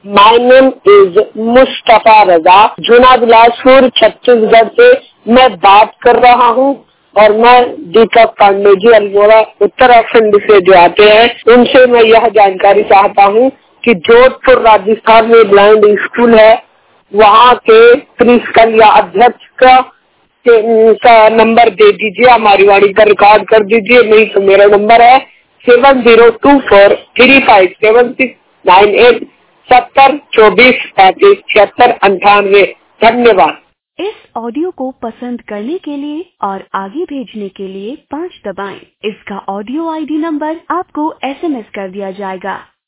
My name is Mustafa Raza, Juna Bilaspur Chhattisgarh से मैं बात कर रहा हूँ। और मैं दीपक पांडे जी अल्मोड़ा उत्तराखंड से जो आते हैं उनसे मैं यह जानकारी चाहता हूँ कि जोधपुर राजस्थान में ब्लाइंड स्कूल है, वहाँ के प्रिंसिपल या अध्यक्ष का नंबर दे दीजिए, हमारी वाणी पर रिकॉर्ड कर दीजिए। नहीं तो मेरा नंबर है 7024357698, 7024357698। धन्यवाद। इस ऑडियो को पसंद करने के लिए और आगे भेजने के लिए 5 दबाएं। इसका ऑडियो आईडी नंबर आपको SMS कर दिया जाएगा।